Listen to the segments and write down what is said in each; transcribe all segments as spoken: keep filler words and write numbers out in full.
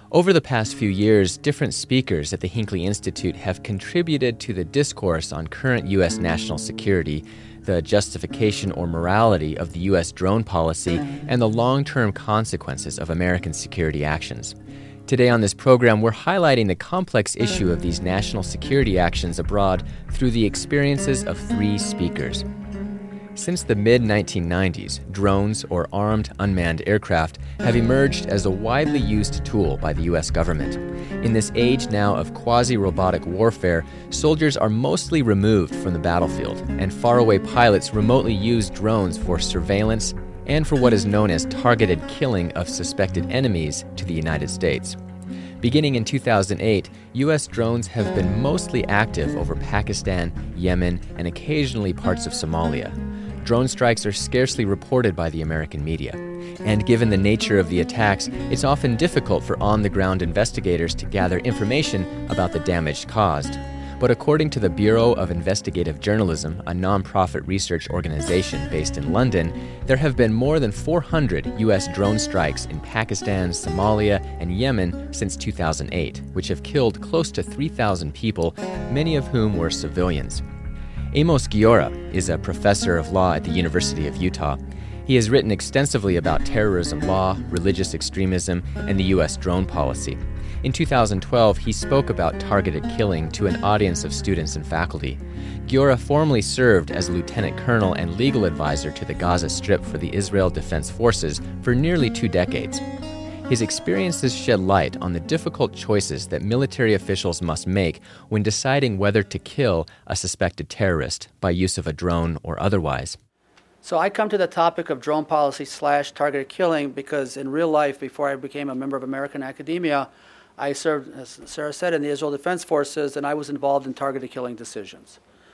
Over the past few years, different speakers at the Hinckley Institute have contributed to the discourse on current U S national security, the justification or morality of the U S drone policy, and the long-term consequences of American security actions. Today on this program, we're highlighting the complex issue of these national security actions abroad through the experiences of three speakers. Since the mid nineteen nineties, drones, or armed unmanned aircraft, have emerged as a widely used tool by the U S government. In this age now of quasi-robotic warfare, soldiers are mostly removed from the battlefield, and faraway pilots remotely use drones for surveillance and for what is known as targeted killing of suspected enemies to the United States. Beginning in two thousand eight, U S drones have been mostly active over Pakistan, Yemen, and occasionally parts of Somalia. Drone strikes are scarcely reported by the American media. And given the nature of the attacks, it's often difficult for on-the-ground investigators to gather information about the damage caused. But according to the Bureau of Investigative Journalism, a nonprofit research organization based in London, there have been more than four hundred U S drone strikes in Pakistan, Somalia, and Yemen since two thousand eight, which have killed close to three thousand people, many of whom were civilians. Amos Guiora is a professor of law at the University of Utah. He has written extensively about terrorism law, religious extremism, and the U S drone policy. In two thousand twelve, he spoke about targeted killing to an audience of students and faculty. Guiora formerly served as a lieutenant colonel and legal advisor to the Gaza Strip for the Israel Defense Forces for nearly two decades. His experiences shed light on the difficult choices that military officials must make when deciding whether to kill a suspected terrorist by use of a drone or otherwise. So I come to the topic of drone policy slash targeted killing because in real life, before I became a member of American academia, I served, as Sarah said, in the Israel Defense Forces, and I was involved in targeted killing decisions.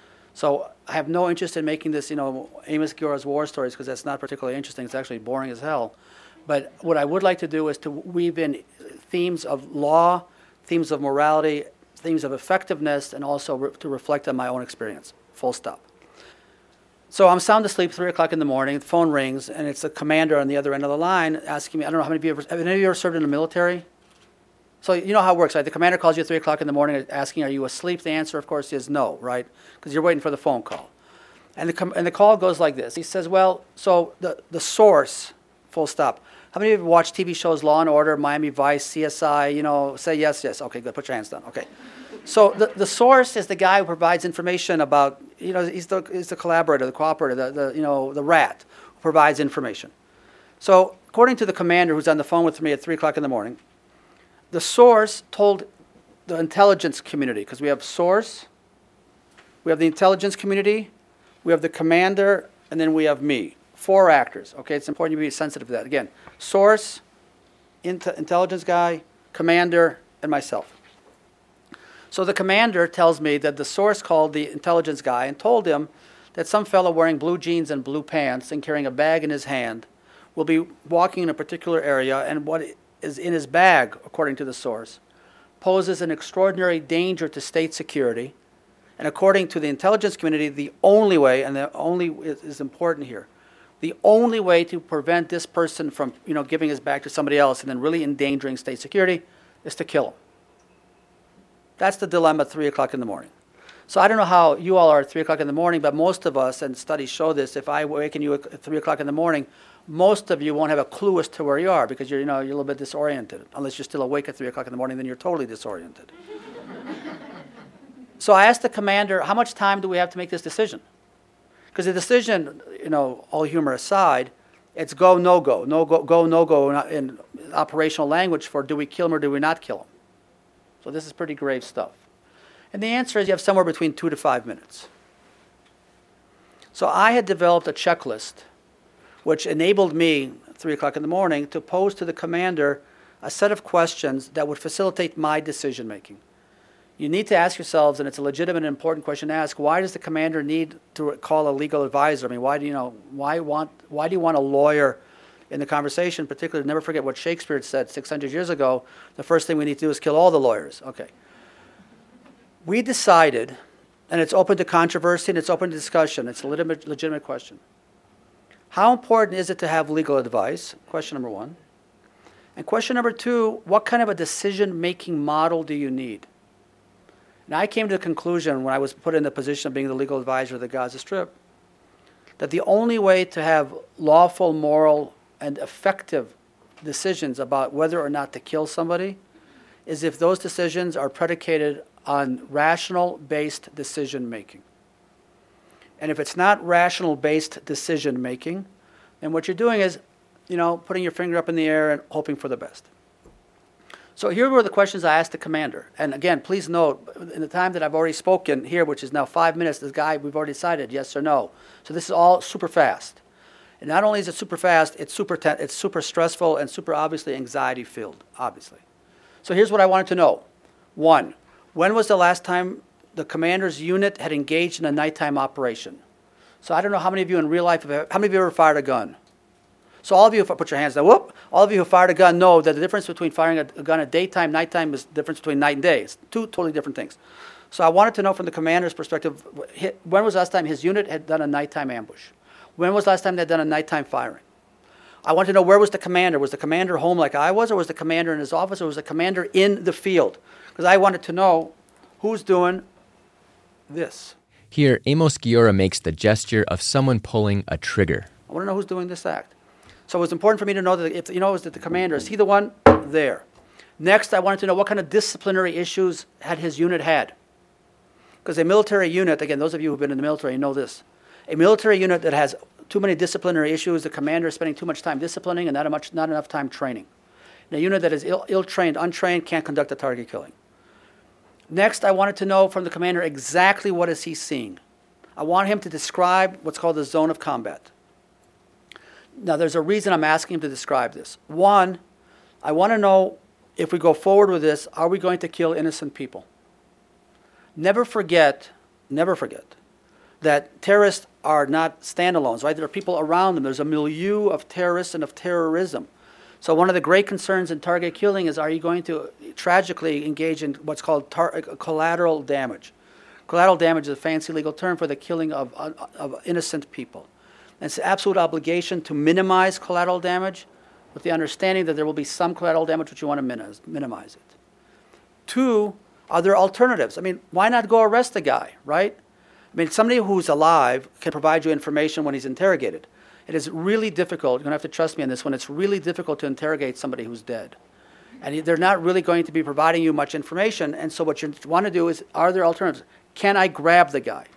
So I have no interest in making this, you know, Amos Guiora's war stories because that's not particularly interesting. It's actually boring as hell. But what I would like to do is to weave in themes of law, themes of morality, themes of effectiveness, and also re- to reflect on my own experience, full stop. So I'm sound asleep, three o'clock in the morning, the phone rings, and it's a commander on the other end of the line asking me, I don't know how many of you ever, have any of you ever served in the military? So you know how it works, right? The commander calls you at three o'clock in the morning asking, are you asleep? The answer, of course, is no, right? Because you're waiting for the phone call. And the, com- and the call goes like this. He says, well, so the, the source, full stop. How many of you watch T V shows Law and Order, Miami Vice, C S I, you know, say yes, yes. Okay, good, put your hands down. Okay. So the, the source is the guy who provides information about, you know, he's the, he's the collaborator, the cooperator, the, the, you know, the rat who provides information. So according to the commander who's on the phone with me at three o'clock in the morning, the source told the intelligence community, because we have source, we have the intelligence community, we have the commander, and then we have me. Four actors, okay? It's important you be sensitive to that. Again, source, int- intelligence guy, commander, and myself. So the commander tells me that the source called the intelligence guy and told him that some fellow wearing blue jeans and blue pants and carrying a bag in his hand will be walking in a particular area, and what is in his bag, according to the source, poses an extraordinary danger to state security. And according to the intelligence community, the only way, and the only is, is important here, the only way to prevent this person from, you know, giving his back to somebody else and then really endangering state security is to kill him. That's the dilemma at three o'clock in the morning. So I don't know how you all are at three o'clock in the morning, but most of us, and studies show this, if I awaken you at three o'clock in the morning, most of you won't have a clue as to where you are because you're, you know, you're a little bit disoriented. Unless you're still awake at three o'clock in the morning, then you're totally disoriented. So I asked the commander, how much time do we have to make this decision? Because the decision, you know, all humor aside, it's go, no go, no go, go, no go in operational language for do we kill him or do we not kill him? So this is pretty grave stuff. And the answer is you have somewhere between two to five minutes. So I had developed a checklist which enabled me, at three o'clock in the morning, to pose to the commander a set of questions that would facilitate my decision making. You need to ask yourselves, and it's a legitimate and important question to ask, why does the commander need to call a legal advisor? I mean, why do you know, why want, why do you want a lawyer in the conversation? Particularly, never forget what Shakespeare said six hundred years ago, the first thing we need to do is kill all the lawyers. Okay. We decided, and it's open to controversy and it's open to discussion, it's a legitimate, legitimate question. How important is it to have legal advice? Question number one. And question number two, what kind of a decision-making model do you need? And I came to the conclusion when I was put in the position of being the legal advisor of the Gaza Strip that the only way to have lawful, moral, and effective decisions about whether or not to kill somebody is if those decisions are predicated on rational-based decision-making. And if it's not rational-based decision-making, then what you're doing is, you know, putting your finger up in the air and hoping for the best. So here were the questions I asked the commander. And again, please note, in the time that I've already spoken here, which is now five minutes, this guy, we've already decided yes or no. So this is all super fast. And not only is it super fast, it's super, te- it's super stressful and super obviously anxiety-filled, obviously. So here's what I wanted to know. One, when was the last time the commander's unit had engaged in a nighttime operation? So I don't know how many of you in real life, have, how many of you ever fired a gun? So all of you, put your hands down, whoop, all of you who fired a gun know that the difference between firing a, a gun at daytime, nighttime is the difference between night and day. It's two totally different things. So I wanted to know from the commander's perspective, when was the last time his unit had done a nighttime ambush? When was the last time they had done a nighttime firing? I want to know, where was the commander? Was the commander home like I was, or was the commander in his office, or was the commander in the field? Because I wanted to know who's doing this. Here, Amos Guiora makes the gesture of someone pulling a trigger. I want to know who's doing this act. So it was important for me to know that if you know, is that the commander, is he the one there? Next, I wanted to know what kind of disciplinary issues had his unit had. Because a military unit, again, those of you who've been in the military know this, a military unit that has too many disciplinary issues, the commander is spending too much time disciplining and not, much, not enough time training. And a unit that is ill, ill-trained, untrained, can't conduct a target killing. Next, I wanted to know from the commander exactly what is he seeing. I want him to describe what's called the zone of combat. Now, there's a reason I'm asking him to describe this. One, I want to know, if we go forward with this, are we going to kill innocent people? Never forget, never forget, that terrorists are not standalones, right? There are people around them. There's a milieu of terrorists and of terrorism. So one of the great concerns in target killing is, are you going to tragically engage in what's called tar- collateral damage? Collateral damage is a fancy legal term for the killing of, of innocent people. And it's an absolute obligation to minimize collateral damage with the understanding that there will be some collateral damage which you want to minimize, minimize it. Two, are there alternatives? I mean, why not go arrest the guy, right? I mean, somebody who's alive can provide you information when he's interrogated. It is really difficult, you're going to have to trust me on this one, it's really difficult to interrogate somebody who's dead. And they're not really going to be providing you much information, and so what you want to do is, are there alternatives? Can I grab the guy?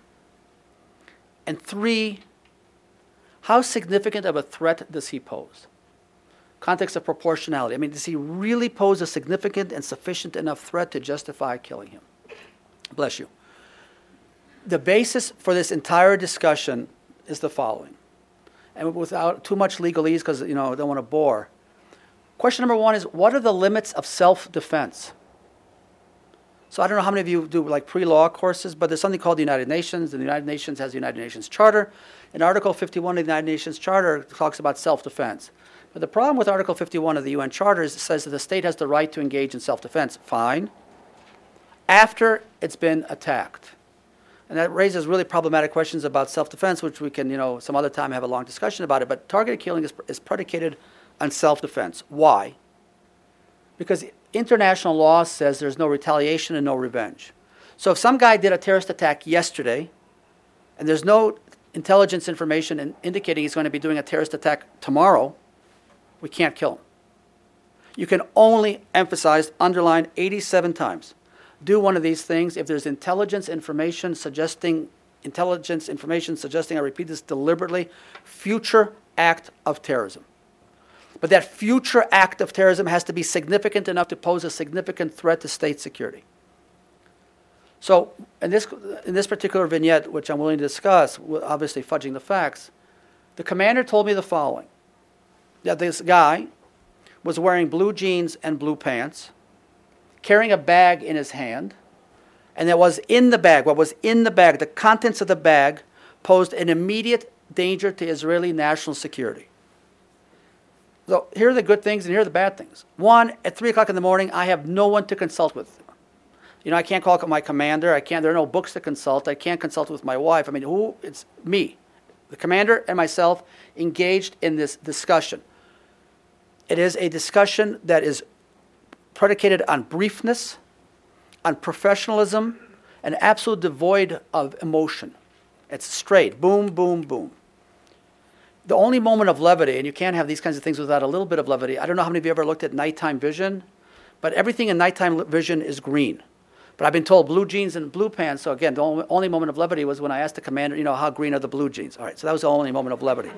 And three, how significant of a threat does he pose? Context of proportionality. I mean, does he really pose a significant and sufficient enough threat to justify killing him? Bless you. The basis for this entire discussion is the following. And without too much legalese, because, you know, I don't want to bore. Question number one is, what are the limits of self-defense? So I don't know how many of you do like pre-law courses, but there's something called the United Nations, and the United Nations has the United Nations Charter. And Article fifty-one of the United Nations Charter talks about self-defense. But the problem with Article fifty-one of the U N Charter is it says that the state has the right to engage in self-defense. Fine. After it's been attacked. And that raises really problematic questions about self-defense, which we can, you know, some other time have a long discussion about it. But targeted killing is, is predicated on self-defense. Why? Because international law says there's no retaliation and no revenge. So if some guy did a terrorist attack yesterday, and there's no intelligence information in indicating he's going to be doing a terrorist attack tomorrow, we can't kill him. You can only emphasize, underline eighty-seven times, do one of these things if there's intelligence information suggesting, intelligence information suggesting, I repeat this deliberately, future act of terrorism. But that future act of terrorism has to be significant enough to pose a significant threat to state security. So in this, in this particular vignette, which I'm willing to discuss, obviously fudging the facts, the commander told me the following. That this guy was wearing blue jeans and blue pants, carrying a bag in his hand, and that was in the bag, what was in the bag, the contents of the bag, posed an immediate danger to Israeli national security. So here are the good things and here are the bad things. One, at three o'clock in the morning, I have no one to consult with. You know, I can't call my commander. I can't. There are no books to consult. I can't consult with my wife. I mean, who? It's me, the commander and myself, engaged in this discussion. It is a discussion that is predicated on briefness, on professionalism, and absolute devoid of emotion. It's straight, boom, boom, boom. The only moment of levity, and you can't have these kinds of things without a little bit of levity. I don't know how many of you ever looked at nighttime vision, but everything in nighttime vision is green. But I've been told blue jeans and blue pants. So again, the only, only moment of levity was when I asked the commander, you know, how green are the blue jeans? All right, so that was the only moment of levity.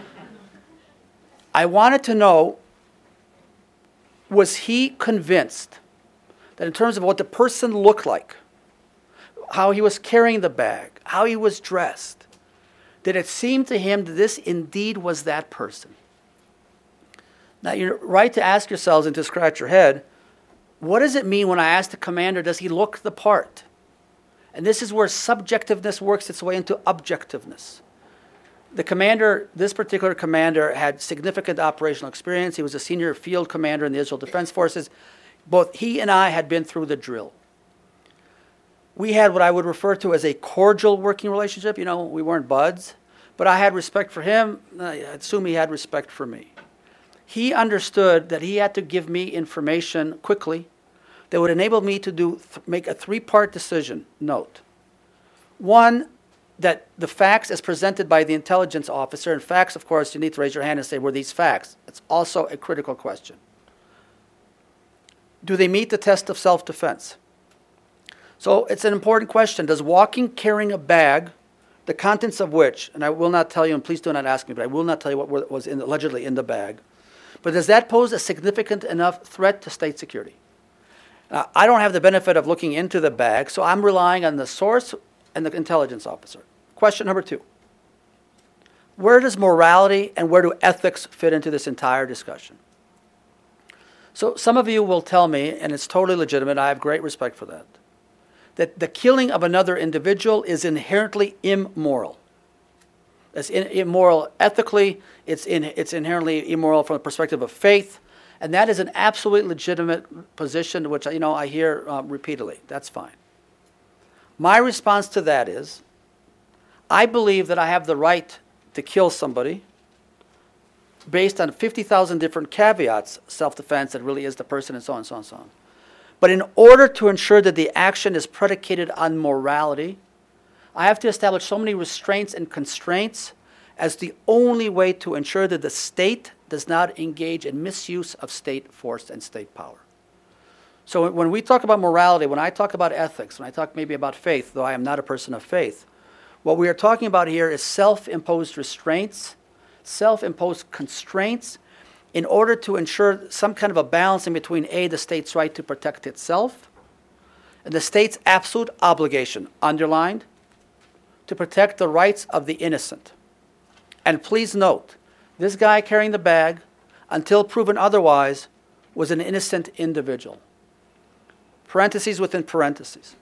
I wanted to know, was he convinced that in terms of what the person looked like, how he was carrying the bag, how he was dressed, did it seem to him that this indeed was that person? Now, you're right to ask yourselves and to scratch your head, what does it mean when I ask the commander, does he look the part? And this is where subjectiveness works its way into objectiveness. The commander, this particular commander, had significant operational experience. He was a senior field commander in the Israel Defense Forces. Both he and I had been through the drill. We had what I would refer to as a cordial working relationship. You know, we weren't buds, but I had respect for him. I assume he had respect for me. He understood that he had to give me information quickly that would enable me to do th- make a three-part decision. Note. One, that the facts as presented by the intelligence officer, and facts, of course, you need to raise your hand and say, were these facts? It's also a critical question. Do they meet the test of self-defense? So it's an important question. Does walking carrying a bag, the contents of which, and I will not tell you, and please do not ask me, but I will not tell you what was in, allegedly in the bag, but does that pose a significant enough threat to state security? Now, I don't have the benefit of looking into the bag, so I'm relying on the source and the intelligence officer. Question number two. Where does morality and where do ethics fit into this entire discussion? So some of you will tell me, and it's totally legitimate, I have great respect for that, that the killing of another individual is inherently immoral. It's in, immoral ethically, it's, in, it's inherently immoral from the perspective of faith, and that is an absolutely legitimate position, which you know I hear uh, repeatedly. That's fine. My response to that is, I believe that I have the right to kill somebody based on fifty thousand different caveats, self-defense, that really is the person, and so on, and so on, and so on. But in order to ensure that the action is predicated on morality, I have to establish so many restraints and constraints as the only way to ensure that the state does not engage in misuse of state force and state power. So when we talk about morality, when I talk about ethics, when I talk maybe about faith, though I am not a person of faith, what we are talking about here is self-imposed restraints, self-imposed constraints in order to ensure some kind of a balance in between A, the state's right to protect itself, and the state's absolute obligation, underlined, to protect the rights of the innocent. And please note, this guy carrying the bag, until proven otherwise, was an innocent individual. Parentheses within parentheses.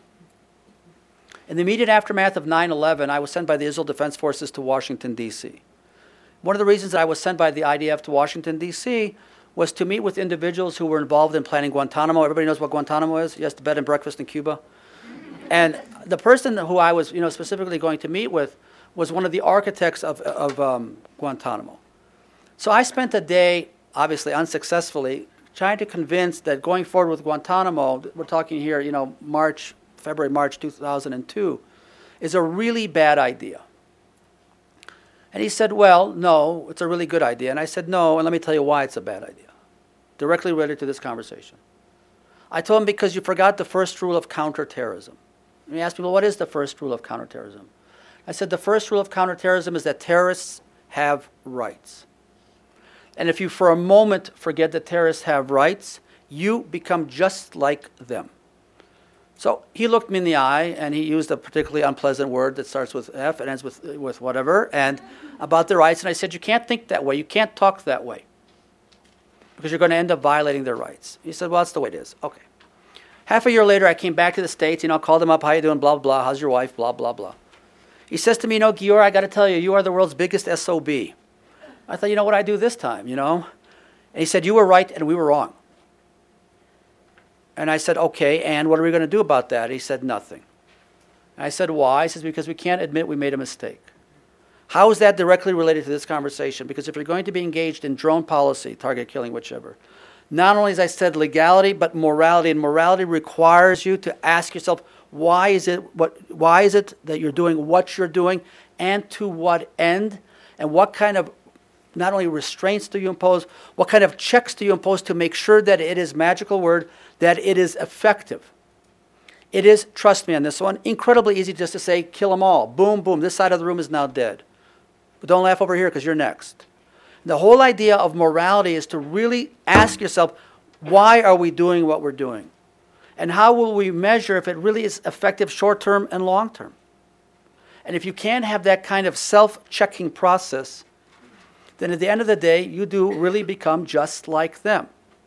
In the immediate aftermath of nine eleven, I was sent by the Israel Defense Forces to Washington, D C One of the reasons that I was sent by the I D F to Washington, D C was to meet with individuals who were involved in planning Guantanamo. Everybody knows what Guantanamo is? Yes, the bed and breakfast in Cuba. And the person who I was, you know, specifically going to meet with was one of the architects of, of um, Guantanamo. So I spent a day, obviously unsuccessfully, trying to convince that going forward with Guantanamo, we're talking here, you know, March, February, March two thousand two, is a really bad idea. And he said, well, no, it's a really good idea. And I said, no, and let me tell you why it's a bad idea. Directly related to this conversation. I told him, because you forgot the first rule of counterterrorism. And he asked me, well, what is the first rule of counterterrorism? I said, the first rule of counterterrorism is that terrorists have rights. And if you for a moment forget that terrorists have rights, you become just like them. So he looked me in the eye, and he used a particularly unpleasant word that starts with F and ends with, with whatever, and about their rights. And I said, you can't think that way. You can't talk that way, because you're going to end up violating their rights. He said, well, that's the way it is. Okay. Half a year later, I came back to the States, you know, called him up, how you doing, blah, blah, how's your wife, blah, blah, blah. He says to me, you know, Gior, I got to tell you, you are the world's biggest S O B. I thought, you know what I do this time, you know? And he said, you were right and we were wrong. And I said, okay, and what are we going to do about that? He said, nothing. And I said, why? He says, because we can't admit we made a mistake. How is that directly related to this conversation? Because if you're going to be engaged in drone policy, target killing, whichever, not only, as I said, legality, but morality. And morality requires you to ask yourself, why is it what? Why is it that you're doing what you're doing, and to what end, and what kind of not only restraints do you impose, what kind of checks do you impose to make sure that it is, magical word, that it is effective. It is, trust me on this one, incredibly easy just to say, kill them all. Boom, boom, this side of the room is now dead. But don't laugh over here because you're next. The whole idea of morality is to really ask yourself, why are we doing what we're doing? And how will we measure if it really is effective short-term and long-term? And if you can't have that kind of self-checking process, then at the end of the day, you do really become just like them.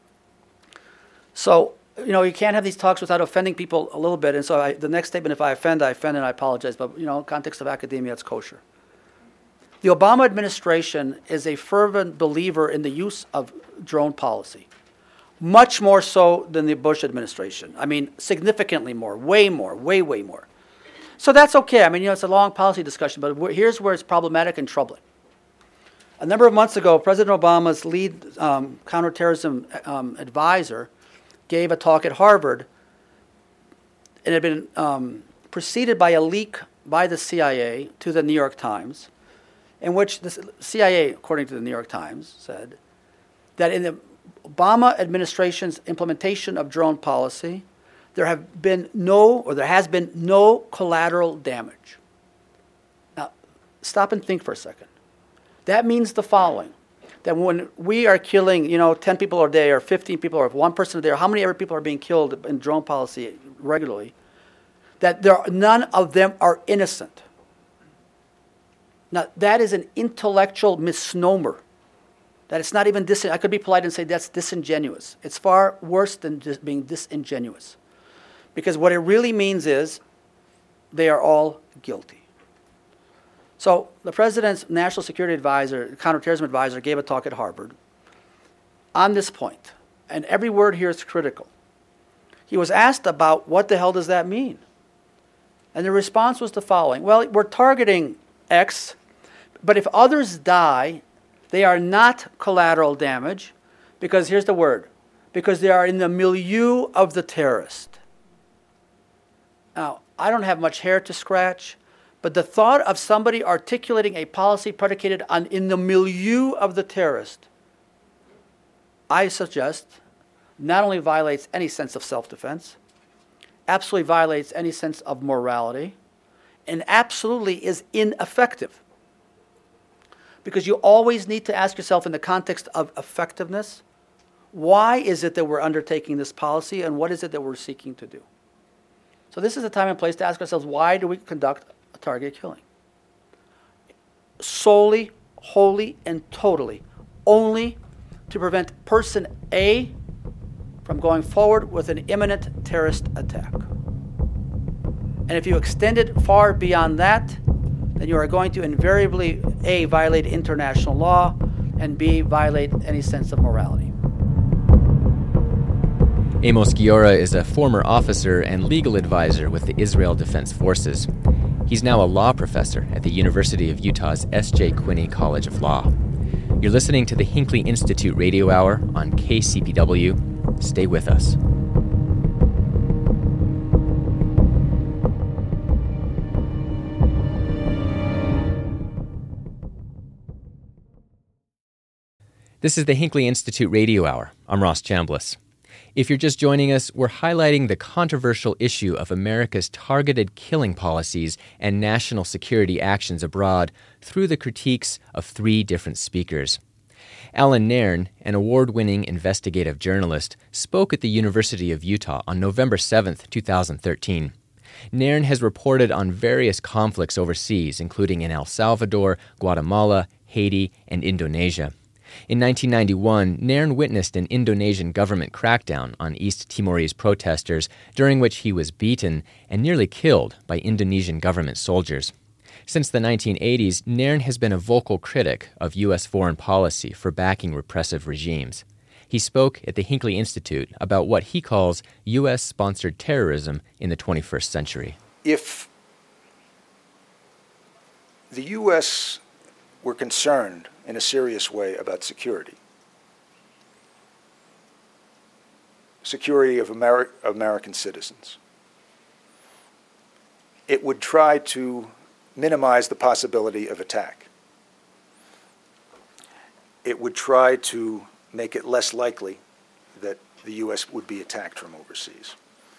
So, you know, you can't have these talks without offending people a little bit. And so I, the next statement, if I offend, I offend and I apologize. But, you know, in context of academia, it's kosher. The Obama administration is a fervent believer in the use of drone policy, much more so than the Bush administration. I mean, significantly more, way more, way, way more. So that's okay. I mean, you know, it's a long policy discussion, but here's where it's problematic and troubling. A number of months ago, President Obama's lead um, counterterrorism um, advisor gave a talk at Harvard. It had been um, preceded by a leak by the C I A to the New York Times, in which the C I A, according to the New York Times, said that in the Obama administration's implementation of drone policy, there have been no, or there has been no collateral damage. Now, stop and think for a second. That means the following, that when we are killing, you know, ten people a day or fifteen people or one person a day, or how many ever people are being killed in drone policy regularly, that there are, none of them are innocent. Now, that is an intellectual misnomer. That it's not even dis- I could be polite and say that's disingenuous. It's far worse than just being disingenuous. Because what it really means is they are all guilty. So the president's national security advisor, counterterrorism advisor, gave a talk at Harvard on this point, and every word here is critical. He was asked about what the hell does that mean? And the response was the following. Well, we're targeting X, but if others die, they are not collateral damage because, here's the word, because they are in the milieu of the terrorist. Now, I don't have much hair to scratch, but the thought of somebody articulating a policy predicated on in the milieu of the terrorist, I suggest, not only violates any sense of self-defense, absolutely violates any sense of morality, and absolutely is ineffective. Because you always need to ask yourself in the context of effectiveness, why is it that we're undertaking this policy and what is it that we're seeking to do? So this is the time and place to ask ourselves, why do we conduct a target killing? Solely, wholly, and totally, only to prevent person A from going forward with an imminent terrorist attack. And if you extend it far beyond that, then you are going to invariably, A, violate international law, and B, violate any sense of morality. Amos Giora is a former officer and legal advisor with the Israel Defense Forces. He's now a law professor at the University of Utah's S J Quinney College of Law. You're listening to the Hinckley Institute Radio Hour on K C P W. Stay with us. This is the Hinckley Institute Radio Hour. I'm Ross Chambliss. If you're just joining us, we're highlighting the controversial issue of America's targeted killing policies and national security actions abroad through the critiques of three different speakers. Alan Nairn, an award-winning investigative journalist, spoke at the University of Utah on November seventh, twenty thirteen. Nairn has reported on various conflicts overseas, including in El Salvador, Guatemala, Haiti, and Indonesia. In nineteen ninety-one, Nairn witnessed an Indonesian government crackdown on East Timorese protesters, during which he was beaten and nearly killed by Indonesian government soldiers. Since the nineteen eighties, Nairn has been a vocal critic of U S foreign policy for backing repressive regimes. He spoke at the Hinckley Institute about what he calls U S-sponsored terrorism in the twenty-first century. If the U S were concerned in a serious way about security. Security of Ameri- American citizens. It would try to minimize the possibility of attack. It would try to make it less likely that the U S would be attacked from overseas.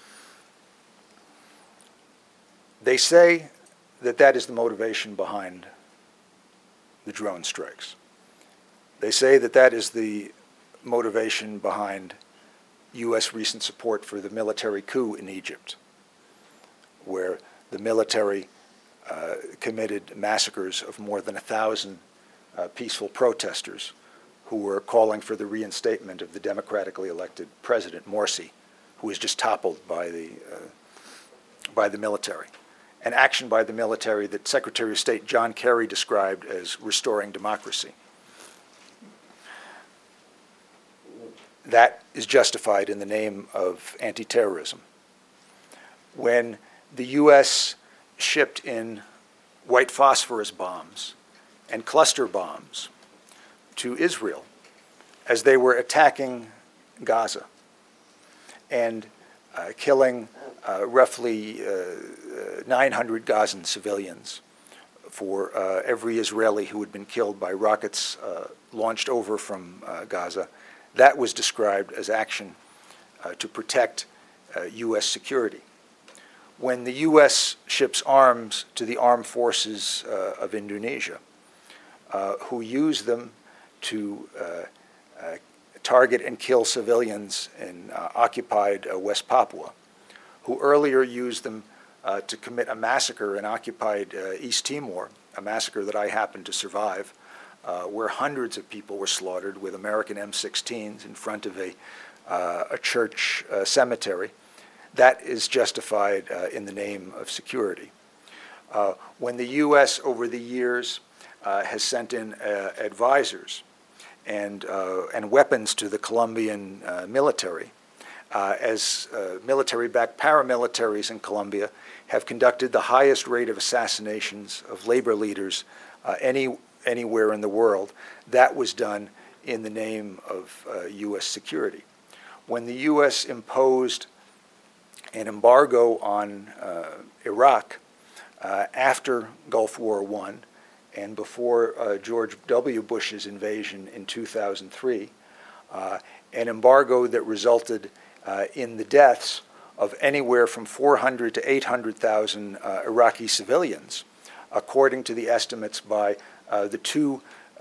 They say that that is the motivation behind the drone strikes. They say that that is the motivation behind U S recent support for the military coup in Egypt, where the military uh, committed massacres of more than a thousand uh, peaceful protesters who were calling for the reinstatement of the democratically elected president, Morsi, who was just toppled by the, uh, by the military. An action by the military that Secretary of State John Kerry described as restoring democracy. That is justified in the name of anti-terrorism. When the U S shipped in white phosphorus bombs and cluster bombs to Israel as they were attacking Gaza and uh, killing uh, roughly uh, nine hundred Gazan civilians for uh, every Israeli who had been killed by rockets uh, launched over from uh, Gaza. That was described as action uh, to protect uh, U S security. When the U S ships arms to the armed forces uh, of Indonesia, uh, who use them to uh, uh, target and kill civilians in uh, occupied uh, West Papua, who earlier used them uh, to commit a massacre in occupied uh, East Timor, a massacre that I happened to survive, uh, where hundreds of people were slaughtered with American M sixteens in front of a, uh, a church uh, cemetery. That is justified uh, in the name of security. Uh, when the U S over the years uh, has sent in uh, advisors and, uh, and weapons to the Colombian uh, military, uh, as uh, military-backed paramilitaries in Colombia have conducted the highest rate of assassinations of labor leaders uh, any, anywhere in the world, that was done in the name of uh, U S security. When the U S imposed an embargo on uh, Iraq uh, after Gulf War One and before uh, George W. Bush's invasion in two thousand three, uh, an embargo that resulted uh, in the deaths of anywhere from four hundred to eight hundred thousand uh, Iraqi civilians, according to the estimates by uh, the two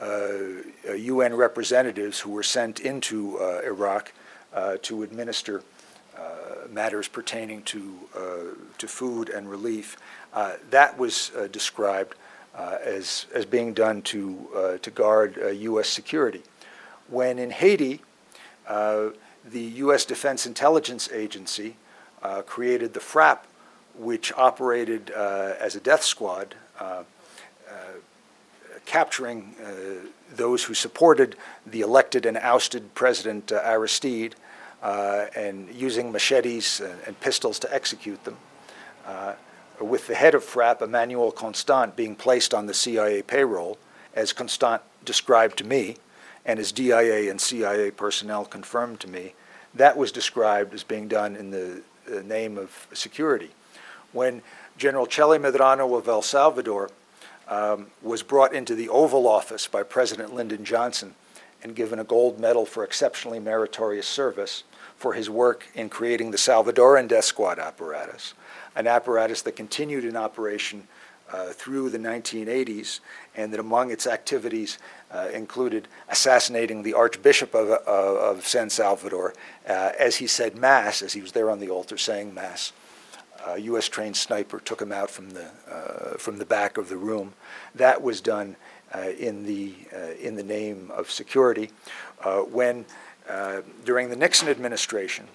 uh, U N representatives who were sent into uh, Iraq uh, to administer Uh, matters pertaining to uh, to food and relief. Uh, that was uh, described uh, as as being done to uh, to guard uh, U S security. When in Haiti, uh, the U S Defense Intelligence Agency uh, created the FRAP, which operated uh, as a death squad, uh, uh, capturing uh, those who supported the elected and ousted President uh, Aristide, Uh, and using machetes and, and pistols to execute them, uh, with the head of FRAP, Emmanuel Constant, being placed on the C I A payroll, as Constant described to me, and as D I A and C I A personnel confirmed to me. That was described as being done in the, the name of security. When General Chele Medrano of El Salvador um, was brought into the Oval Office by President Lyndon Johnson and given a gold medal for exceptionally meritorious service for his work in creating the Salvadoran death squad apparatus, an apparatus that continued in operation uh, through the nineteen eighties, and that among its activities uh, included assassinating the Archbishop of, uh, of San Salvador uh, as he said Mass, as he was there on the altar saying Mass. A U S-trained sniper took him out from the, uh, from the back of the room. That was done uh, in, the, uh, in the name of security. Uh, when Uh, during the Nixon administration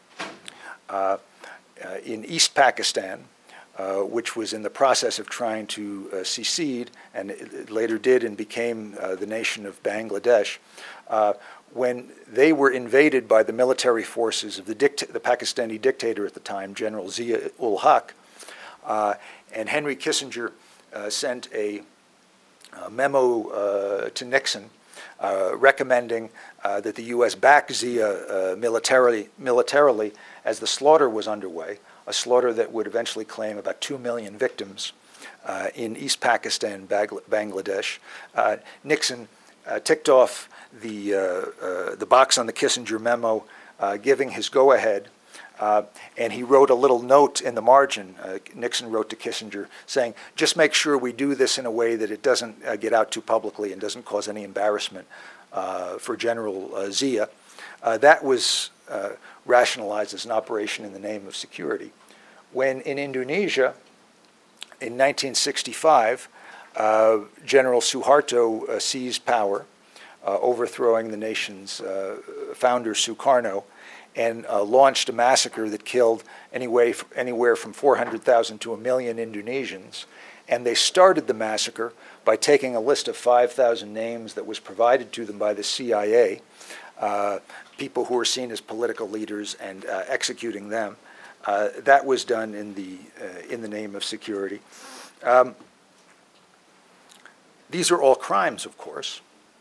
uh, uh, in East Pakistan, uh, which was in the process of trying to uh, secede, and it later did and became uh, the nation of Bangladesh, uh, when they were invaded by the military forces of the, dict- the Pakistani dictator at the time, General Zia-ul-Haq, uh, and Henry Kissinger uh, sent a a memo uh, to Nixon uh, recommending uh, that the U S back Zia uh, militarily, militarily as the slaughter was underway, a slaughter that would eventually claim about two million victims uh, in East Pakistan, Bangladesh. Uh, Nixon uh, ticked off the, uh, uh, the box on the Kissinger memo, uh, giving his go-ahead. Uh, and he wrote a little note in the margin. Uh, Nixon wrote to Kissinger saying, just make sure we do this in a way that it doesn't uh, get out too publicly and doesn't cause any embarrassment uh, for General uh, Zia. Uh, that was uh, rationalized as an operation in the name of security. When in Indonesia, in nineteen sixty-five, uh, General Suharto uh, seized power, uh, overthrowing the nation's uh, founder, Sukarno, and uh, launched a massacre that killed anyway, anywhere from four hundred thousand to a million Indonesians. And they started the massacre by taking a list of five thousand names that was provided to them by the C I A, uh, people who were seen as political leaders, and uh, executing them. Uh, that was done in the, uh, in the name of security. Um, these are all crimes, of course.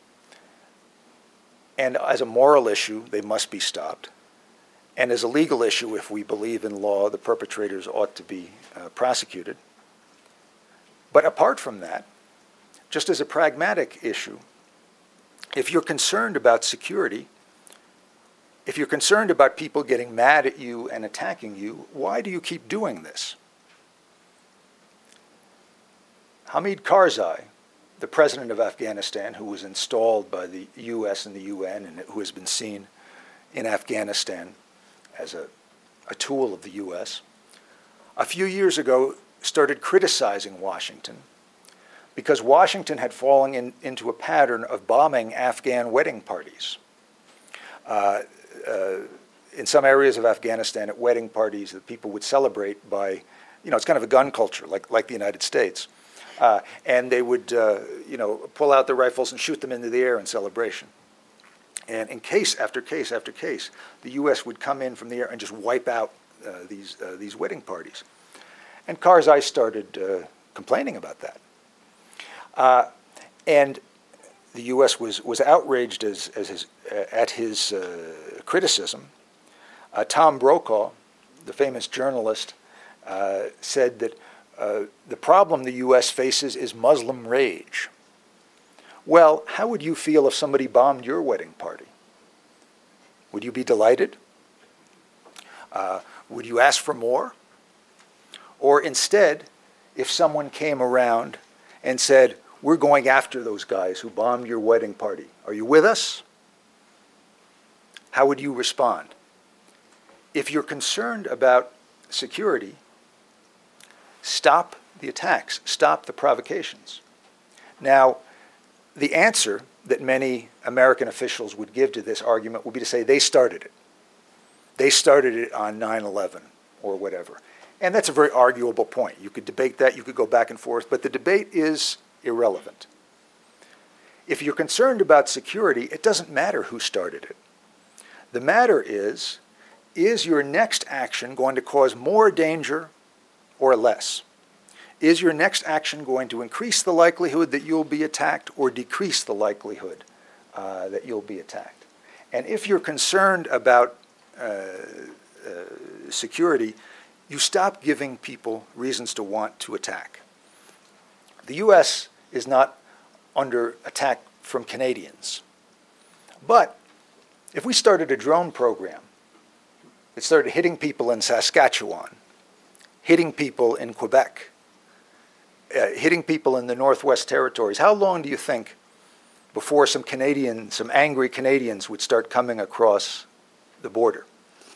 And as a moral issue, they must be stopped. And as a legal issue, if we believe in law, the perpetrators ought to be uh, prosecuted. But apart from that, just as a pragmatic issue, if you're concerned about security, if you're concerned about people getting mad at you and attacking you, why do you keep doing this? Hamid Karzai, the president of Afghanistan, who was installed by the U S and the U N and who has been seen in Afghanistan as a, a tool of the U S, a few years ago started criticizing Washington because Washington had fallen in, into a pattern of bombing Afghan wedding parties. Uh, uh, in some areas of Afghanistan, at wedding parties that people would celebrate by, you know, it's kind of a gun culture, like, like the United States. Uh, and they would, uh, you know, pull out their rifles and shoot them into the air in celebration. And in case after case after case, the U S would come in from the air and just wipe out uh, these, uh, these wedding parties. And Karzai started uh, complaining about that. Uh, and the U S was, was outraged as, as his, uh, at his uh, criticism. Uh, Tom Brokaw, the famous journalist, uh, said that uh, the problem the U S faces is Muslim rage. Well, how would you feel if somebody bombed your wedding party? Would you be delighted? Uh, would you ask for more? Or instead, if someone came around and said, we're going after those guys who bombed your wedding party, are you with us? How would you respond? If you're concerned about security, stop the attacks, stop the provocations. Now, the answer that many American officials would give to this argument would be to say they started it. They started it on nine eleven or whatever. And that's a very arguable point. You could debate that, you could go back and forth, but the debate is irrelevant. If you're concerned about security, it doesn't matter who started it. The matter is, is your next action going to cause more danger or less? Is your next action going to increase the likelihood that you'll be attacked or decrease the likelihood uh, that you'll be attacked? And if you're concerned about uh, uh, security, you stop giving people reasons to want to attack. The U S is not under attack from Canadians. But if we started a drone program that started hitting people in Saskatchewan, hitting people in Quebec, uh, hitting people in the Northwest Territories, how long do you think before some Canadian, some angry Canadians would start coming across the border?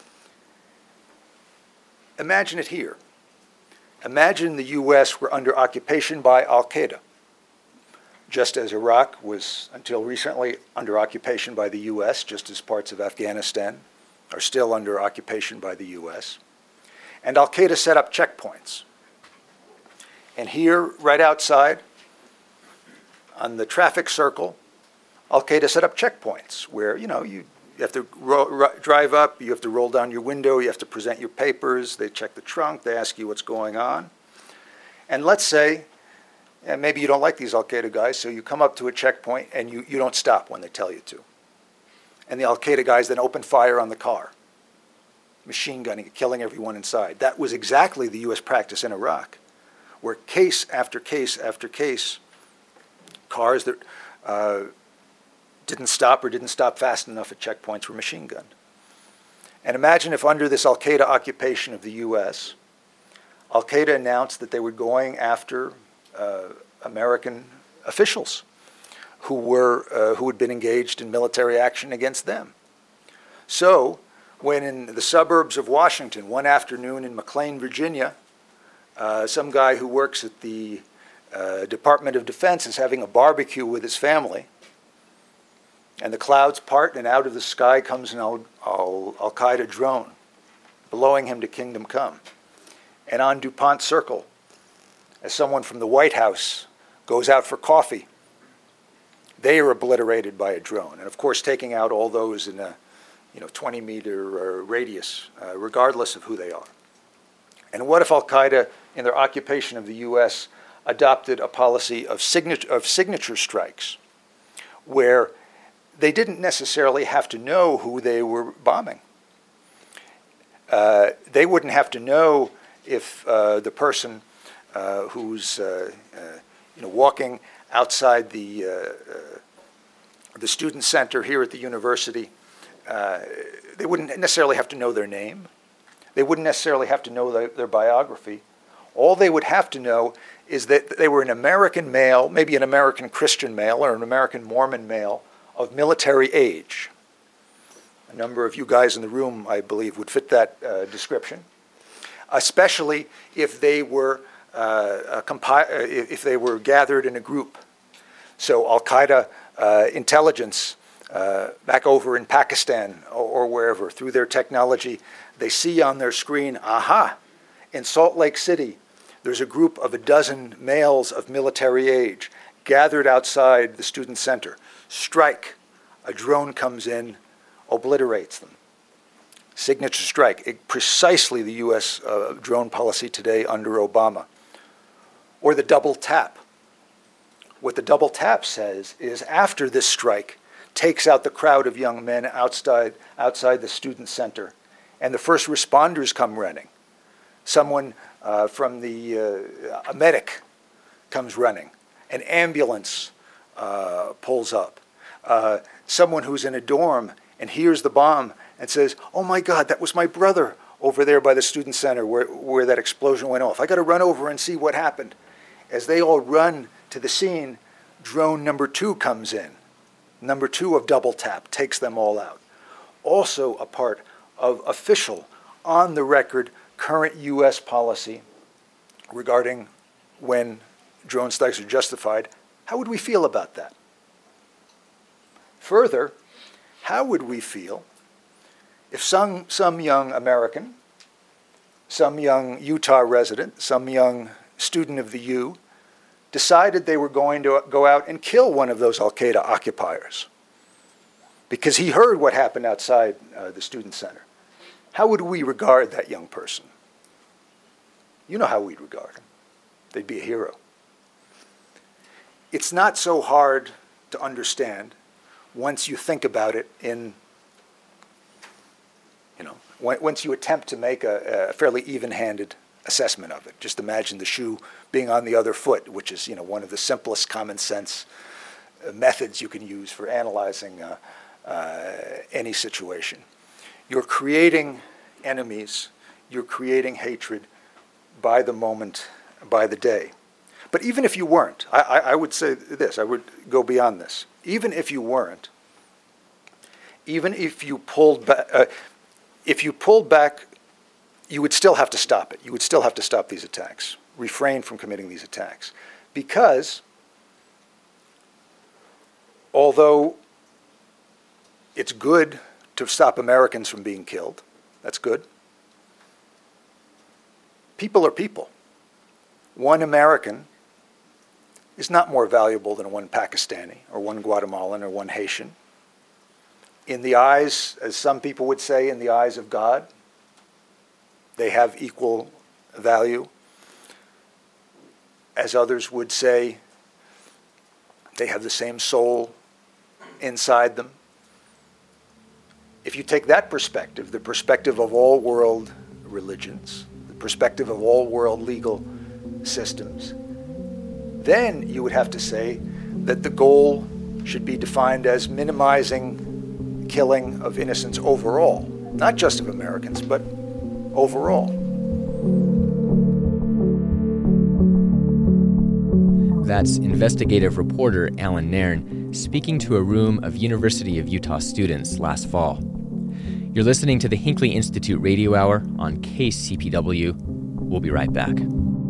Imagine it here. Imagine the U S were under occupation by Al-Qaeda, just as Iraq was, until recently, under occupation by the U S, just as parts of Afghanistan are still under occupation by the U S. And Al-Qaeda set up checkpoints. And here, right outside, on the traffic circle, Al-Qaeda set up checkpoints where, you know, you You have to ro- ro- drive up, you have to roll down your window, you have to present your papers, they check the trunk, they ask you what's going on. And let's say And maybe you don't like these Al-Qaeda guys, so you come up to a checkpoint and you, you don't stop when they tell you to. And the Al-Qaeda guys then open fire on the car, machine gunning, killing everyone inside. That was exactly the U S practice in Iraq, where case after case after case, cars that uh, didn't stop or didn't stop fast enough at checkpoints were machine gunned. And imagine if under this Al-Qaeda occupation of the U S, Al-Qaeda announced that they were going after uh, American officials who were uh, who had been engaged in military action against them. So, when in the suburbs of Washington, one afternoon in McLean, Virginia, uh, some guy who works at the uh, Department of Defense is having a barbecue with his family, and the clouds part, and out of the sky comes an Al- Al- Al-Qaeda drone, blowing him to kingdom come. And on DuPont Circle, as someone from the White House goes out for coffee, they are obliterated by a drone. And of course, taking out all those in a you know, twenty meter uh, radius, uh, regardless of who they are. And what if Al-Qaeda, in their occupation of the U S, adopted a policy of, signature, of signature strikes, where they didn't necessarily have to know who they were bombing. Uh, they wouldn't have to know if uh, the person uh, who's uh, uh, you know, walking outside the, uh, uh, the student center here at the university, uh, they wouldn't necessarily have to know their name. They wouldn't necessarily have to know their, their biography. All they would have to know is that they were an American male, maybe an American Christian male or an American Mormon male of military age. A number of you guys in the room, I believe, would fit that uh, description, especially if they were uh, a compi- if they were gathered in a group. So Al-Qaeda uh, intelligence uh, back over in Pakistan or, or wherever, through their technology, they see on their screen, aha, in Salt Lake City, there's a group of a dozen males of military age gathered outside the student center. Strike. A drone comes in, obliterates them. Signature strike. It, precisely the U S uh, drone policy today under Obama. Or the double tap. What the double tap says is after this strike takes out the crowd of young men outside, outside the student center, and the first responders come running. Someone uh, from the, uh, a medic comes running. An ambulance uh, pulls up. Uh, someone who's in a dorm and hears the bomb and says, oh my God, that was my brother over there by the student center where, where that explosion went off. I got to run over and see what happened. As they all run to the scene, drone number two comes in. Number two of double tap takes them all out. Also a part of official, on the record, current U S policy regarding when drone strikes are justified. How would we feel about that? Further, how would we feel if some, some young American, some young Utah resident, some young student of the U decided they were going to go out and kill one of those Al-Qaeda occupiers because he heard what happened outside uh, the student center? How would we regard that young person? You know how we'd regard him. They'd be a hero. It's not so hard to understand once you think about it in, you know, once you attempt to make a, a fairly even-handed assessment of it. Just imagine the shoe being on the other foot, which is, you know, one of the simplest common sense uh, methods you can use for analyzing uh, uh, any situation. You're creating enemies, you're creating hatred by the moment, by the day. But even if you weren't, I, I, I would say this, I would go beyond this. Even if you weren't, even if you pulled back, uh, if you pulled back, you would still have to stop it. You would still have to stop these attacks, refrain from committing these attacks. Because although it's good to stop Americans from being killed, that's good, people are people. One American is not more valuable than one Pakistani or one Guatemalan or one Haitian. In the eyes, as some people would say, in the eyes of God, they have equal value. as others would say, they have the same soul inside them. If you take that perspective, the perspective of all world religions, the perspective of all world legal systems, then you would have to say that the goal should be defined as minimizing killing of innocents overall, not just of Americans, but overall. That's investigative reporter Alan Nairn speaking to a room of University of Utah students last fall. You're listening to the Hinckley Institute Radio Hour on K C P W. We'll be right back.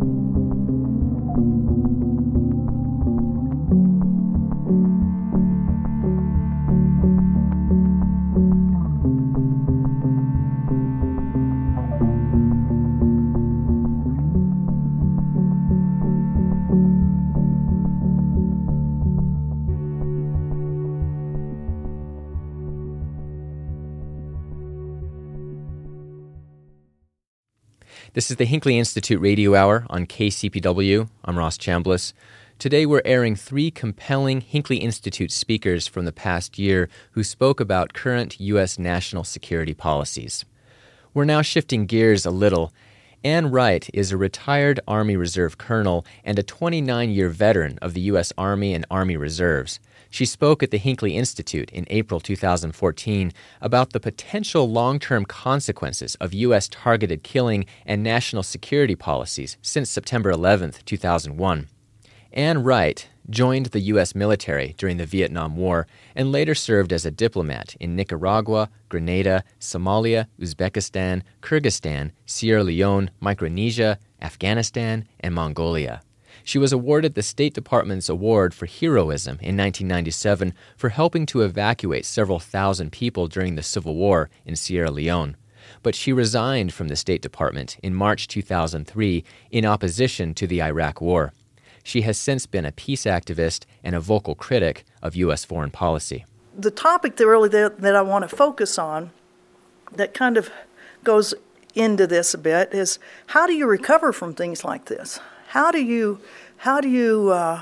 This is the Hinckley Institute Radio Hour on K C P W. I'm Ross Chambliss. Today we're airing three compelling Hinckley Institute speakers from the past year who spoke about current U S national security policies. We're now shifting gears a little. Ann Wright is a retired Army Reserve colonel and a twenty-nine-year veteran of the U S Army and Army Reserves. She spoke at the Hinckley Institute in April two thousand fourteen about the potential long-term consequences of U S targeted killing and national security policies since September eleventh, two thousand one. Ann Wright joined the U S military during the Vietnam War and later served as a diplomat in Nicaragua, Grenada, Somalia, Uzbekistan, Kyrgyzstan, Sierra Leone, Micronesia, Afghanistan, and Mongolia. She was awarded the State Department's Award for Heroism in nineteen ninety-seven for helping to evacuate several thousand people during the Civil War in Sierra Leone. But she resigned from the State Department in March two thousand three in opposition to the Iraq War. She has since been a peace activist and a vocal critic of U S foreign policy. The topic that really that, that I want to focus on that kind of goes into this a bit is how do you recover from things like this? How do you, how do you uh,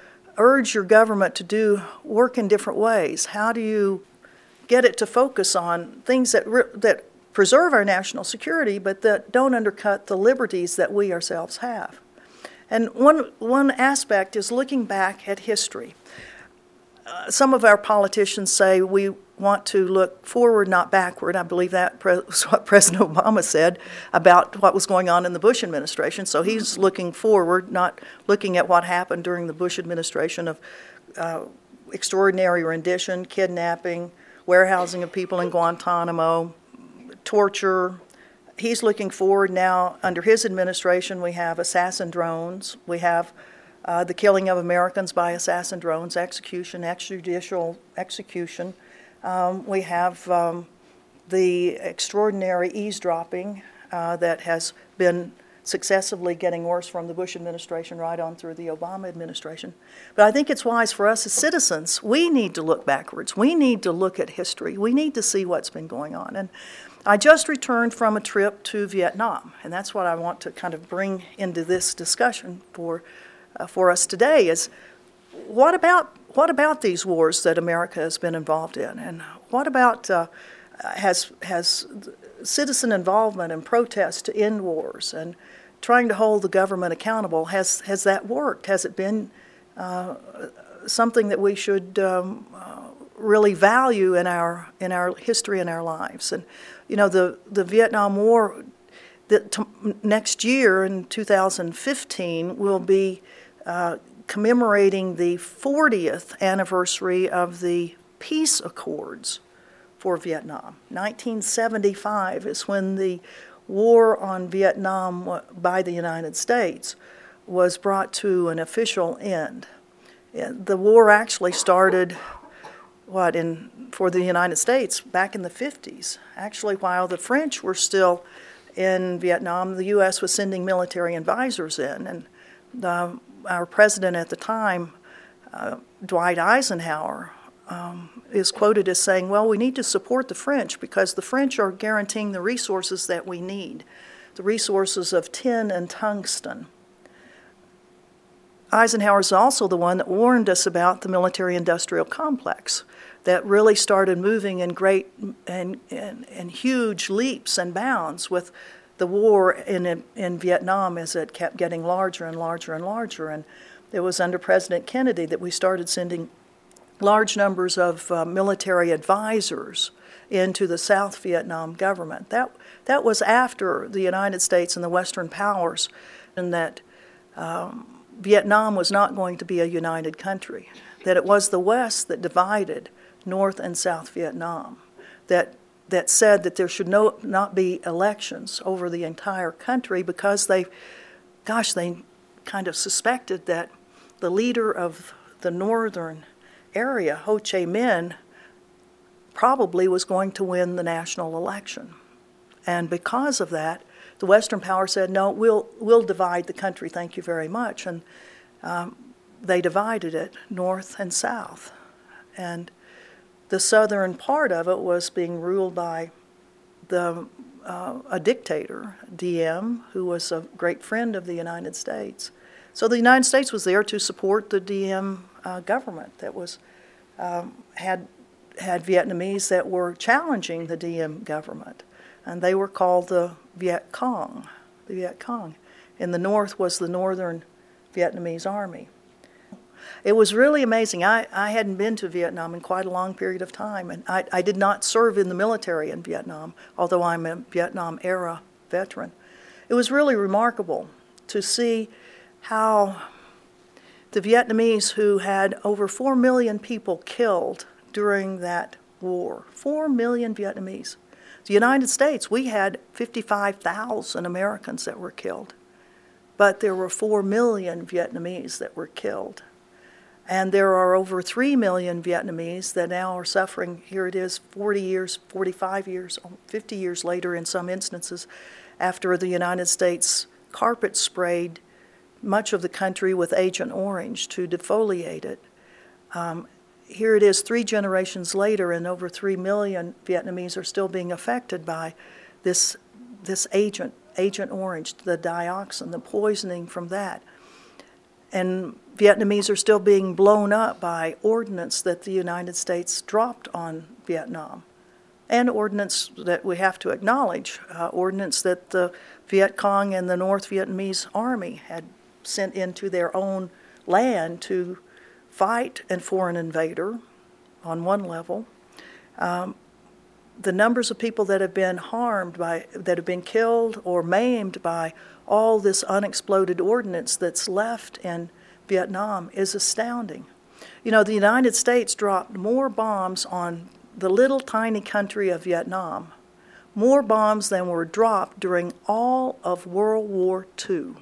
urge your government to do work in different ways? How do you get it to focus on things that re- that preserve our national security, but that don't undercut the liberties that we ourselves have? And one one aspect is looking back at history. Uh, some of our politicians say we want to look forward, not backward. I believe that was what President Obama said about what was going on in the Bush administration. So he's looking forward, not looking at what happened during the Bush administration of uh, extraordinary rendition, kidnapping, warehousing of people in Guantanamo, torture. He's looking forward now. Under his administration, we have assassin drones. We have uh, the killing of Americans by assassin drones, execution, extrajudicial execution. Um, we have um, the extraordinary eavesdropping uh, that has been successively getting worse from the Bush administration right on through the Obama administration. But I think it's wise for us as citizens, we need to look backwards. We need to look at history. We need to see what's been going on. And I just returned from a trip to Vietnam, and that's what I want to kind of bring into this discussion for uh, for us today is what about what about these wars that America has been involved in, and what about uh, has has citizen involvement and protest to end wars and trying to hold the government accountable, has has that worked? Has it been uh, something that we should um, uh, really value in our in our history and our lives? And you know, the the Vietnam War, the, t- next year in two thousand fifteen will be uh, commemorating the fortieth anniversary of the peace accords for Vietnam. nineteen seventy-five is when the war on Vietnam by the United States was brought to an official end. The war actually started, what, in for the United States back in the fifties. Actually, while the French were still in Vietnam, the U S was sending military advisors in, and the, our president at the time, uh, Dwight Eisenhower, um, is quoted as saying, well, we need to support the French because the French are guaranteeing the resources that we need, the resources of tin and tungsten. Eisenhower is also the one that warned us about the military-industrial complex that really started moving in great and, and, and huge leaps and bounds with the war in, in Vietnam as it kept getting larger and larger and larger. And it was under President Kennedy that we started sending large numbers of uh, military advisors into the South Vietnam government. That, that was after the United States and the Western powers, and that um, Vietnam was not going to be a united country, that it was the West that divided North and South Vietnam, that that said that there should no, not be elections over the entire country because they, gosh, they kind of suspected that the leader of the northern area, Ho Chi Minh, probably was going to win the national election. And because of that, the Western power said, no, we'll, we'll divide the country, thank you very much. And um, they divided it north and south. And the southern part of it was being ruled by the, uh, a dictator, Diem, who was a great friend of the United States. So the United States was there to support the Diem uh, government that was um, had had Vietnamese that were challenging the Diem government, and they were called the Viet Cong. The Viet Cong. In the north was the Northern Vietnamese Army. It was really amazing. I, I hadn't been to Vietnam in quite a long period of time, and I, I did not serve in the military in Vietnam, although I'm a Vietnam-era veteran. It was really remarkable to see how the Vietnamese, who had over four million people killed during that war, four million Vietnamese. The United States, we had fifty-five thousand Americans that were killed, but there were four million Vietnamese that were killed. And there are over three million Vietnamese that now are suffering, here it is, forty years, forty-five years, fifty years later in some instances, after the United States carpet sprayed much of the country with Agent Orange to defoliate it. Um, here it is three generations later, and over three million Vietnamese are still being affected by this, this agent, Agent Orange, the dioxin, the poisoning from that. And Vietnamese are still being blown up by ordnance that the United States dropped on Vietnam, and ordnance that we have to acknowledge, uh, ordnance that the Viet Cong and the North Vietnamese Army had sent into their own land to fight a foreign invader on one level. Um, the numbers of people that have been harmed by, that have been killed or maimed by all this unexploded ordnance that's left in Vietnam is astounding. You know, the United States dropped more bombs on the little tiny country of Vietnam, more bombs than were dropped during all of World War Two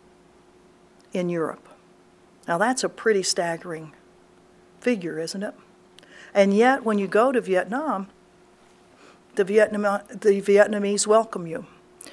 in Europe. Now that's a pretty staggering figure, isn't it? And yet, when you go to Vietnam, the, Vietnam, the Vietnamese welcome you.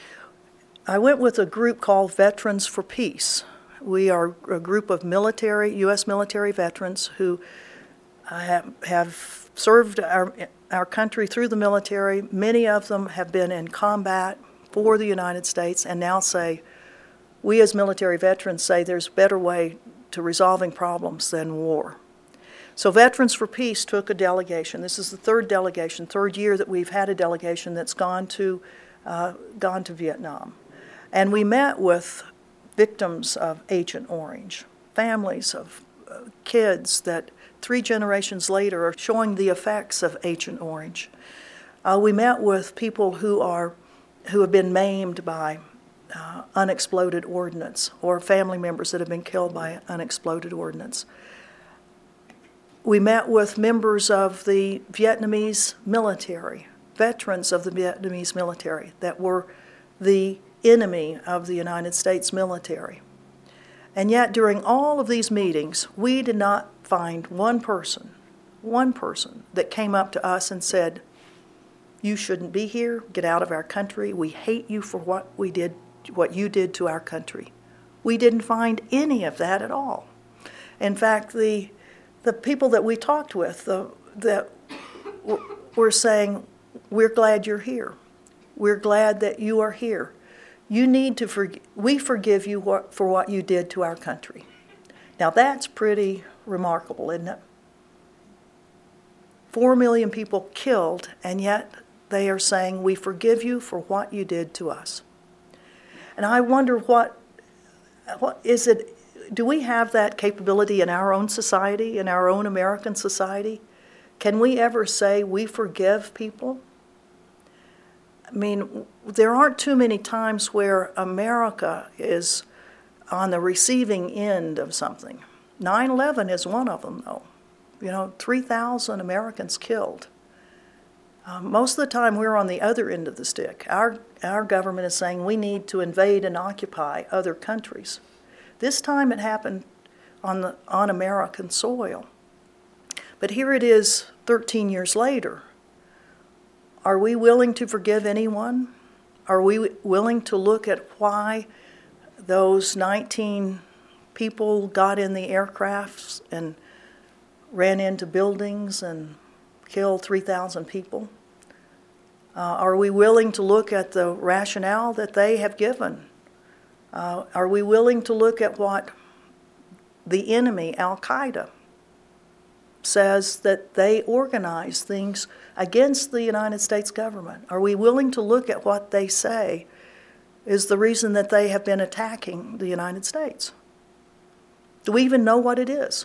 I went with a group called Veterans for Peace. We are a group of military, U S military veterans who have, have served our, our country through the military. Many of them have been in combat for the United States and now say, we as military veterans say there's a better way to resolving problems than war. So Veterans for Peace took a delegation. This is the third delegation, third year that we've had a delegation that's gone to, uh, gone to Vietnam. And we met with victims of Agent Orange, families of uh, kids that three generations later are showing the effects of Agent Orange. Uh, we met with people who are who have been maimed by uh, unexploded ordnance, or family members that have been killed by unexploded ordnance. We met with members of the Vietnamese military, veterans of the Vietnamese military that were the enemy of the United States military. And yet during all of these meetings, we did not find one person, one person that came up to us and said, you shouldn't be here, get out of our country, we hate you for what we did, what you did to our country. We didn't find any of that at all. In fact, the the people that we talked with the, that were saying, we're glad you're here. We're glad that you are here. You need to forgive, we forgive you what, for what you did to our country. Now that's pretty remarkable, isn't it? Four million people killed, and yet they are saying, we forgive you for what you did to us. And I wonder what, what is it, do we have that capability in our own society, in our own American society? Can we ever say we forgive people? I mean, there aren't too many times where America is on the receiving end of something. nine eleven is one of them, though. You know, three thousand Americans killed. Um, most of the time we're on the other end of the stick. Our, our government is saying we need to invade and occupy other countries. This time it happened on, the, on American soil. But here it is thirteen years later. Are we willing to forgive anyone? Are we willing to look at why those nineteen people got in the aircrafts and ran into buildings and killed three thousand people? Uh, are we willing to look at the rationale that they have given? Uh, are we willing to look at what the enemy, Al-Qaeda, says that they organize things against the United States government? Are we willing to look at what they say is the reason that they have been attacking the United States? Do we even know what it is?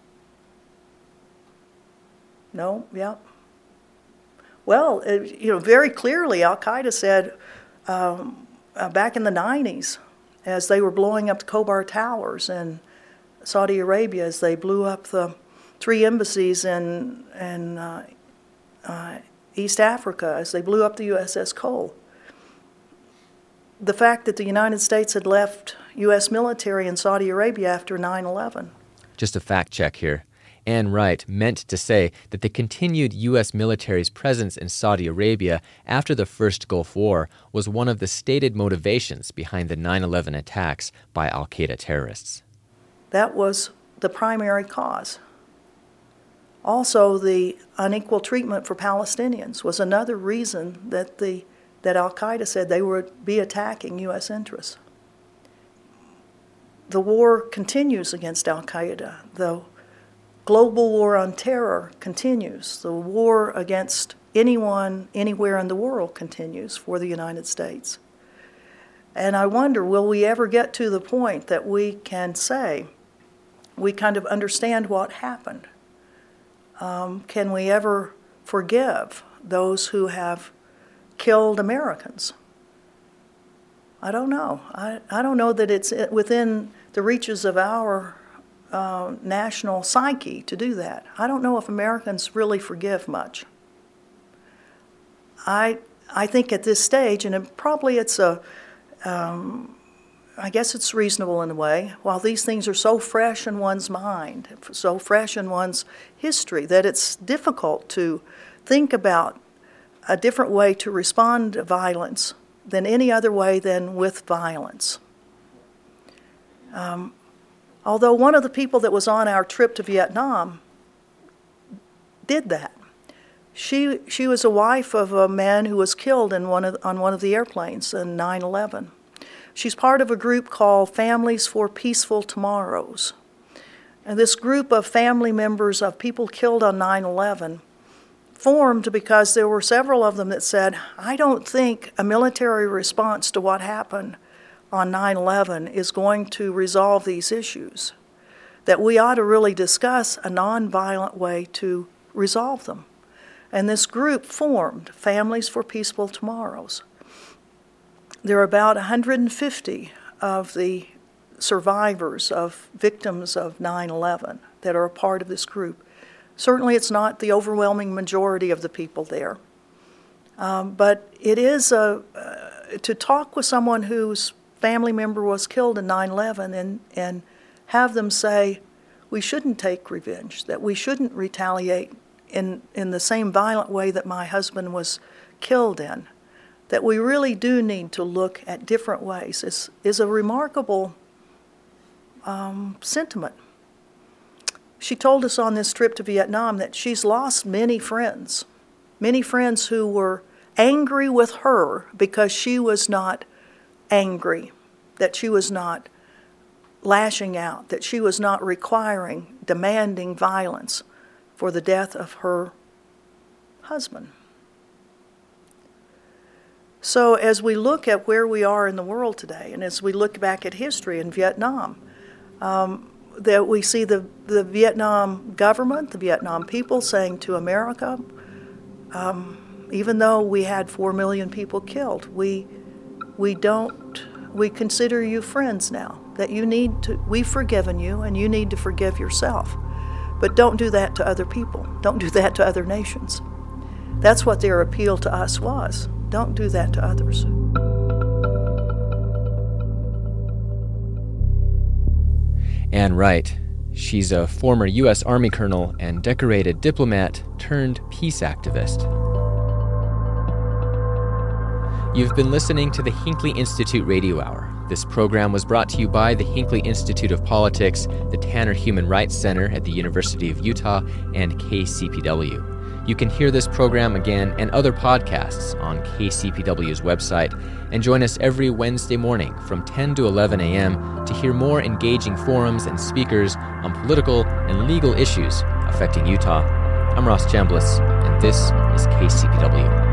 No? Yep. Well, it, you know, very clearly Al-Qaeda said um, uh, back in the nineties, as they were blowing up the Khobar Towers in Saudi Arabia, as they blew up the three embassies in, in uh, uh, East Africa, as they blew up the U S S Cole. The fact that the United States had left U S military in Saudi Arabia after nine eleven. Just a fact check here. Ann Wright meant to say that the continued U S military's presence in Saudi Arabia after the first Gulf War was one of the stated motivations behind the nine eleven attacks by al-Qaeda terrorists. That was the primary cause. Also, the unequal treatment for Palestinians was another reason that the that al-Qaeda said they would be attacking U S interests. The war continues against al-Qaeda. The global war on terror continues. The war against anyone, anywhere in the world continues for the United States. And I wonder, will we ever get to the point that we can say, we kind of understand what happened? Um, can we ever forgive those who have killed Americans? I don't know. I, I don't know that it's within the reaches of our uh, national psyche to do that. I don't know if Americans really forgive much. I I think at this stage, and it, probably it's a, um, I guess it's reasonable in a way, while these things are so fresh in one's mind, so fresh in one's history, that it's difficult to think about a different way to respond to violence than any other way than with violence. Um, although one of the people that was on our trip to Vietnam did that. She she was a wife of a man who was killed in one of, on one of the airplanes in nine eleven. She's part of a group called Families for Peaceful Tomorrows. And this group of family members of people killed on nine eleven formed because there were several of them that said, I don't think a military response to what happened on nine eleven is going to resolve these issues, that we ought to really discuss a nonviolent way to resolve them. And this group formed, Families for Peaceful Tomorrows. There are about one hundred fifty of the survivors of victims of nine eleven that are a part of this group. Certainly it's not the overwhelming majority of the people there. Um, but it is a, uh, to talk with someone whose family member was killed in nine eleven and, and have them say, we shouldn't take revenge, that we shouldn't retaliate in, in the same violent way that my husband was killed in, that we really do need to look at different ways, is, is a remarkable um, sentiment. She told us on this trip to Vietnam that she's lost many friends, many friends who were angry with her because she was not angry, that she was not lashing out, that she was not requiring, demanding violence for the death of her husband. So as we look at where we are in the world today, and as we look back at history in Vietnam, um, that we see the, the Vietnam government, the Vietnam people saying to America, um, even though we had four million people killed, we we don't, we consider you friends now, that you need to, we've forgiven you and you need to forgive yourself. But don't do that to other people. Don't do that to other nations. That's what their appeal to us was. Don't do that to others. Ann Wright. She's a former U S Army colonel and decorated diplomat turned peace activist. You've been listening to the Hinckley Institute Radio Hour. This program was brought to you by the Hinckley Institute of Politics, the Tanner Human Rights Center at the University of Utah, and K C P W. You can hear this program again and other podcasts on K C P W's website, and join us every Wednesday morning from ten to eleven a.m. to hear more engaging forums and speakers on political and legal issues affecting Utah. I'm Ross Chambliss, and this is K C P W.